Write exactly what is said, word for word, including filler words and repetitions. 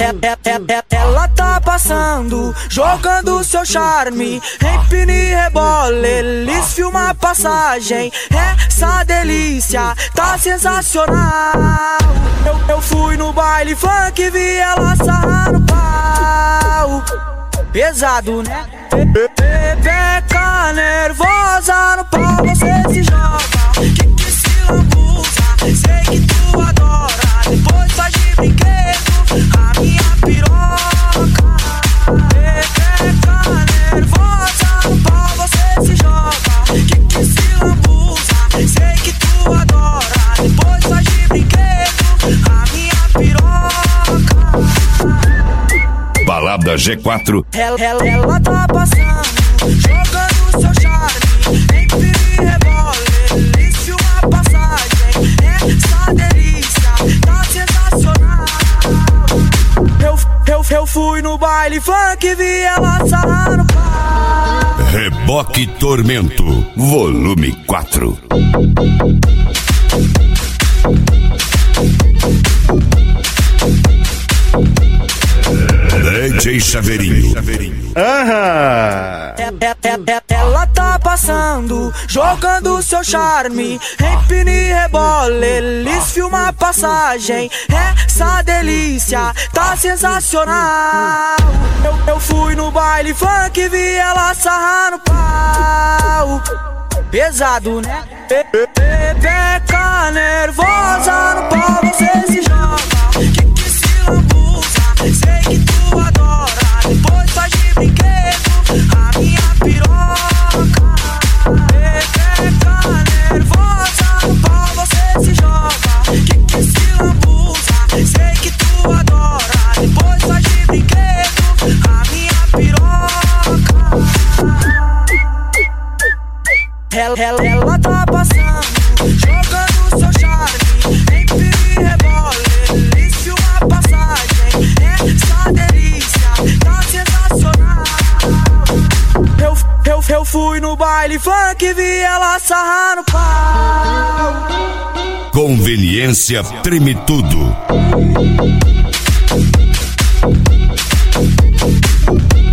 Ela tá passando, jogando seu charme, empina e rebola, eles filmam a passagem. Essa delícia tá sensacional. Eu, eu fui no baile funk, vi ela sarrar no pau. Pesado, né? Pepeca nervosa no pau, você se joga, que que se lambuza, sei que tu adora, depois faz de brinquedo a minha piroca. Pepeca nervosa no pau, você se joga, que que se lambuza, sei que tu adora, depois faz de brinquedo a minha piroca. Balada G quatro. Ela, ela, ela tá passando, jogando seu charme, empina e rebola, eles filmam a passagem. Essa delícia tá sensacional. Eu, eu, eu fui no baile funk, vi ela sarrar no pau. Reboque Tormento, volume quatro. D J Chaveirinho. Aham. Ela tá passando, jogando seu charme, empina e rebola, eles filmam a passagem. Essa delícia tá sensacional. Eu, eu fui no baile funk, vi ela sarrar no pau. Pesado, né? Pepeca nervosa no pau, você se joga, que que se lambuza, sei que tu adora, depois faz de brinquedo a minha piroca. Pepeca nervosa no pau, você se joga, que que se lambuza, sei que tu adora, depois faz de brinquedo a minha piroca. Ela, ela, ela tá passando, jogando seu charme, empina e rebola, eles filmam a passagem. Essa delícia tá sensacional. Eu, eu, eu fui no baile funk, vi ela sarrar no pau. Conveniência treme tudo.